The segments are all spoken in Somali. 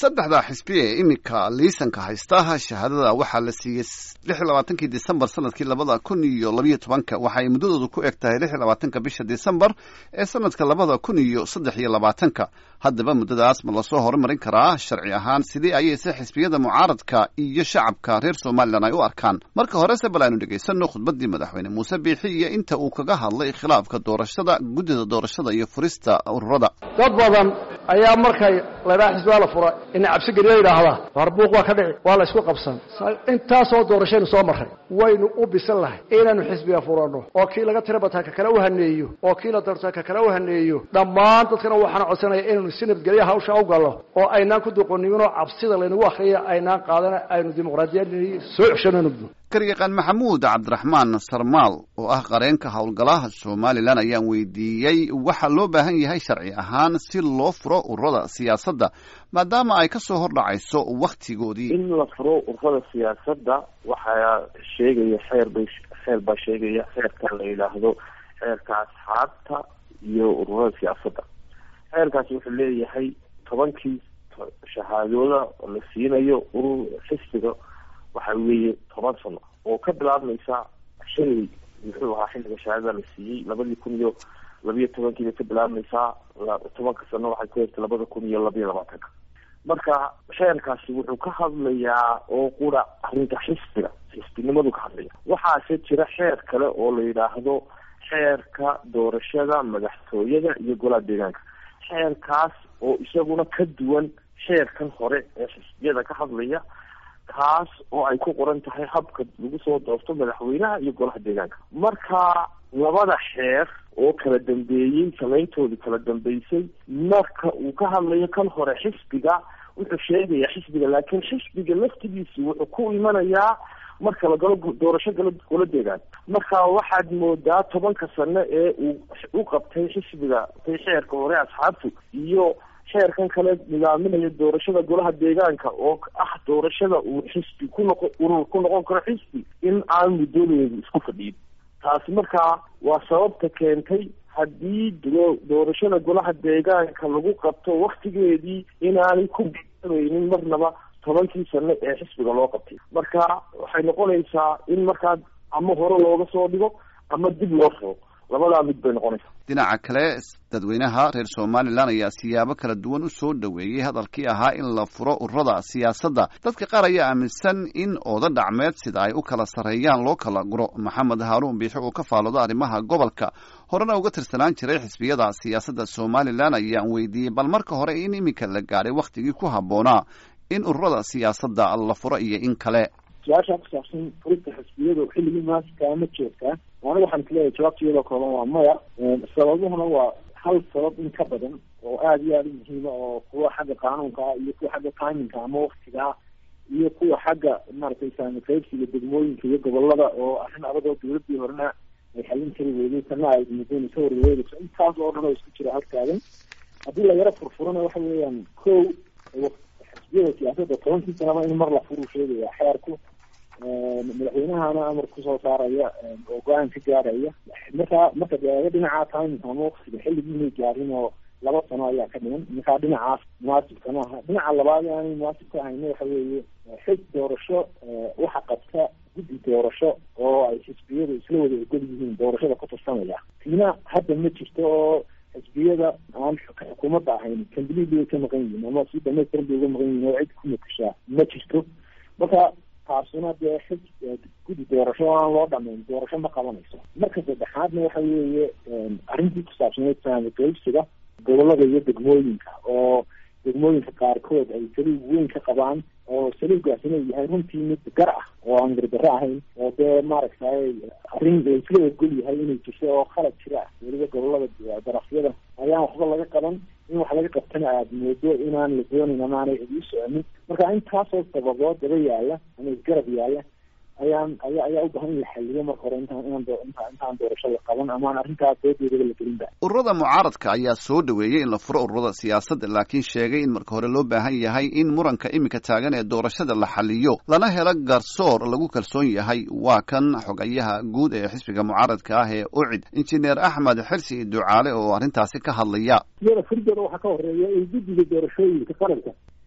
saddexda xisbi ee iminka liisanka haysta shahaadada waxaa la siiyey 26 Disembar sanadkii 2012 waxa ay muddadoodu ku eg tahay 26 bisha Disembar ee sanadka 2023 haddaba muddadaas ma la soo horumarin karaa sharci ahaan sidii ayayse xisbiyada mucaaradka iyo shacabka reer Soomaaliland ay u arkaan marka hore se bal aynu dhageysano khudbadii madaxweyne Muuse Biixi iyo inta uu kaga hadlay khilaafka doorashada guddida doorashada iyo furista ururada dad badan ayaa markay leedahay xisbiga la furo in cabsi geliyo yiraahdaa warbuuq waa ka dhici waa la isku qabsan intaas oo doorashada soo maray waynu u bisan lahay inaanu xisbiga furano oo kii laga tira bataa kala u haneeyo oo kii la doortaa kala u haneeyo dhammaan dadkana waxaan codsanayaa inaanu si nabadgelyo hawsha u galno oo aynaan ku doqonin oo cabsida laynagu akhriyo aynaan qaadana aynu dimuqraadiyadii soo ceshanayno Karyaqaan Maxamuud Cabdiraxmaan Sarmaal oo ah qareenka hawlgalaha Soomaaliland ayaan weydiiyay waxa loo baahan yahay sharci ahaan si loo furo ururada siyaasadda maadaama ay ka soo hordhacayso waqtigoodii in la furo ururada siyaasadda waxa sheegaya xeer baa sheegaya xeerka la yiraahdo xeerka asxaabta iyo ururada siyaasadda xeerkaasi wuxuu leeyahay 10 shahaadooda la siinayo urur xisbiga waxa weeye 10 sano oo ka bilaabmaysa xilli wuxuu ahaa xilliga shahaadada la siiyey 2012 ka bilaabmaysa 10 sano waxay ku jirtay 2022 marka xeerkaasi wuxuu ka hadlayaa oo qura arrinta xisbinimadu ka hadlaya waxaase jira xeer kale oo la yiraahdo xeerka doorashada madaxtooyada iyo golaha deegaanka xeerkaas oo isaguna ka duwan xeerkan hore ee xisbiyada ka hadlaya kaas oo ay ku qoran tahay habka lagu soo doorto madaxweynaha iyo golaha deegaanka marka labada xeer oo kala dambeeyay sameyntoodii kala dambeysay marka uu ka hadlayo kan hore xisbiga wuxuu sheegayaa xisbiga laakiin xisbiga laftigiisu wuxuu ku imanayaa marka la galo doorasho golo deegaan marka waxaad moodaa 10 sano ee uu qabtay xisbiga xeerka hore asxaabtu iyo xeerkan kale nidaaminaya doorashada golaha deegaanka oo ah doorashada uu xisbi ku noqon karo xisbi in aan muddooyinka isku fadhiyin taasi markaa waa sababta keentay haddii doorashada golaha deegaanka lagu qabto waqtigeedii inaanay ku bilaabeynin marnaba 10 sano ee xisbiga loo qabtay marka waxay noqonaysaa in markaa ama hore looga soo dhigo ama dib loo furo labadaa mid bay noqonaysaa dhinaca kale dadweynaha reer Soomaaliland ayaa siyaabo kala duwan u soo dhaweeyay hadalkii ahaa in la furo ururada siyaasadda dadka qaar ayaa aaminsan in ooda dhacmeed sida ay u kala sareeyaan loo kala guro Maxamed Haruun Biixi oo ka faalooda arrimaha gobolka horena uga tirsanaan jiray xisbiyada siyaasadda Soomaaliland ayaan weydiiyay bal marka hore in iminka la gaaray waqtigii ku habboonaa in ururada siyaasadda la furo iyo in kale su'aasha ku saabsan furista xisbiyada xilligii maaska ma joogtaa aniga waxaan isleeyahay jawaabteeda kooban waa maya sababuhuna waa hal sabab in ka badan oo aada iyo aada u muhiima oo kuwa xagga qaanuunka ah iyo kuwa xagga timingka ama waqtiga ah iyo kuwa xagga maaragtay saamikaybsiga degmooyinka iyo gobolada oo arrin adag oo dawladdii horena ay xallin kari weyday kana ay muddooyin soo warwareegayso intaas oo dhan oo isku jira halkaadan haddii la yaro furfurana waxa weeyaan kow xisbiyada siyaasadda 10 sanaba in mar la furu sheegaya xeerku madaxweynahana amar kusoo saaraya oo go-aan ka gaaraya marka dhinaca timing ama waqtiga xilligii inay gaarin oo 2 sano ayaa ka dhiman markaa dhinacaas munaasibka maaha dhinaca labaad aanay munaasib ka hayno waxa weeye xig doorasho waxa qabta guddi doorasho oo ay xisbiyadu isla wada ogol yihiin doorashada ku tirsanaya tiina hadda ma jirto oo xisbiyada aan xukuumadda ahayn kambiliyada ka maqan yihiin ama si dhamaystiran bay uga maqan yihiin oo cid ku matashaa ma jirto marka taasuna dee guddi doorasho aan loo dhamayn doorasho ma qabanayso marka saddexaadna waxa weeye arrintii ku saabsaneyd saamikaybsiga gobolada iyo degmooyinka oo degmooyinka qaarkood ay saliig weyn ka qabaan oo saliigaasina yahay runtii mid gar ah oo aan gardarro ahayn oo dee maaragtay arrin laisla ogol yahay inay jirto oo khalad jira weliba gobolada darafyada ayaan waxba laga qaban in wax laga qabtana aada moodo inaan la doonayn ama aanay idiin soconin marka intaasoo sababood daba yaala ama isgarab yaala ayaa u baahan in la xalliyo marka hore intaan doorasho la qaban amaan arrintaas doodeedaba la gelinba ururada mucaaradka ayaa soo dhaweeyey in la furo ururada siyaasadda laakiin sheegay in marka hore loo baahan yahay in muranka iminka taagan ee doorashada la xaliyo lana helo garsoor lagu kalsoon yahay waa kan xogayaha guud ee xisbiga mucaaradka ah ee UCID injineer Axmed Xirsi Ducaale oo arrintaasi ka hadlaya iyada firdada waxa ka horeeya in guddiga doorashooyinka qaranka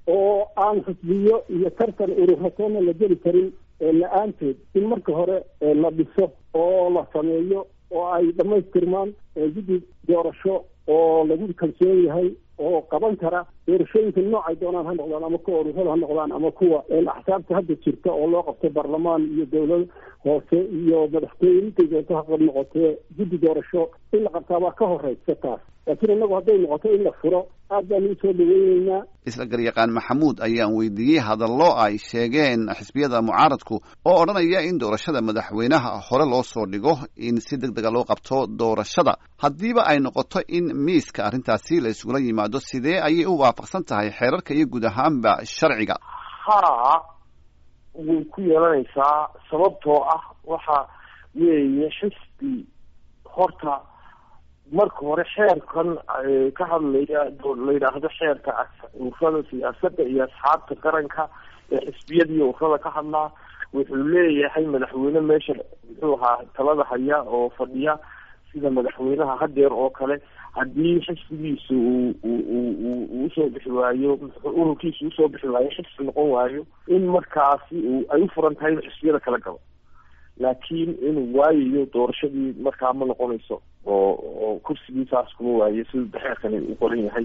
oo aan xisbiyo iyo tartan ururatoona la geli karin la-aanteed in marka hore la dhiso oo la sameeyo oo ay dhamaystirmaan guddi doorasho oo lagu kalsoon yahay oo qaban kara doorashooyinka noocay doonaan ha noqdaan ama kuwa ururada ha noqdaan ama kuwa axsaabta hadda jirta oo loo qabto baarlamaan iyo dawlad hoose iyo madaxtooye intay doonto ha noqotee guddi doorasho in la qabtaa baa ka horeysa taas laakiin inagu hadday noqoto in la furo aad baan usoo dhaweyneynaa. isla garyaqaan maxamuud ayaan weydiiyey hadallo ay sheegeen xisbiyada mucaaradku oo odhanaya in doorashada madaxweynaha hore loo soo dhigo in si deg dega loo qabto doorashada haddiiba ay noqoto in miiska arrintaasi la isugula yimaado sidee ayay u waafaqsan tahay xeerarka iyo guud ahaanba sharciga? haa way ku yeelanaysaa sababtoo ah waxa weeye xisbi horta marka hore xeerkan ka hadlaya la yidhaahdo xeerka ururada siyaasadda iyo asxaabta qaranka ee xisbiyada iyo ururada ka hadlaa wuxuu leeyahay madaxweyne meesha muxuu ahaa talada haya oo fadhiya sida madaxweynaha hadeer oo kale haddii xisbigiisa uu usoo bixi waayo ururkiisa usoo bixi waayo xisbi noqon waayo in markaasi ay u furan tahay in xisbiyada kala galo laakiin inuu waayayo doorashadii markaa ma noqonayso oo kursigiisaas kuma waayo sida xeerkani u qoran yahay